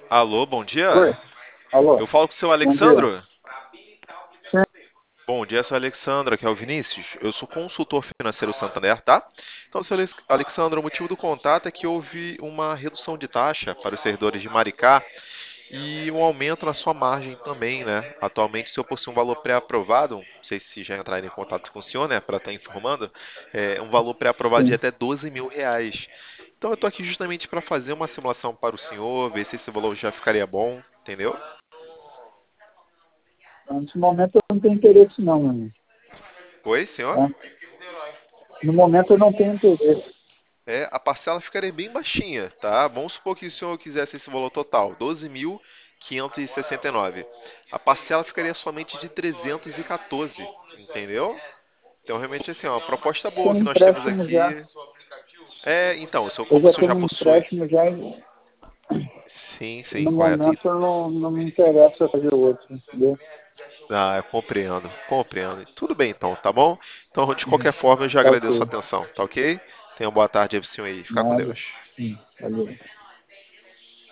Alô, bom dia. Oi, alô, Eu falo com o seu bom dia. Alexandro. Sim, Bom dia, seu Alexandro, aqui é o Vinícius. Eu sou consultor financeiro Santander, tá? Então, seu Alexandro, o motivo do contato é que houve uma redução de taxa para os servidores de Maricá e um aumento na sua margem também, né? Atualmente, se eu possui um valor pré-aprovado, não sei se já entraram em contato com o senhor, né, para estar informando, um valor pré-aprovado de sim. até R$ 12.000. Então, eu estou aqui justamente para fazer uma simulação para o senhor, ver se esse valor já ficaria bom, entendeu? Nesse momento eu não tenho interesse não, meu amigo. Oi, senhor? Tá? No momento eu não tenho interesse. A parcela ficaria bem baixinha, tá? Vamos supor que o senhor quisesse esse valor total, 12.569. A parcela ficaria somente de 314, entendeu? Então, realmente, assim, ó, uma proposta boa Tenho que nós temos empréstimo já. aqui. Então, Eu como o já senhor já tenho um possui. empréstimo já Sim, e sim, no correto. momento eu não me interessa fazer outro, entendeu? Ah, eu compreendo, compreendo. Tudo bem, então, tá bom? Então, de Uhum. qualquer forma, eu já Tá agradeço a ok. atenção, tá ok? Tenha uma boa tarde aí pro senhor aí. Fica com Nada. Deus. Valeu.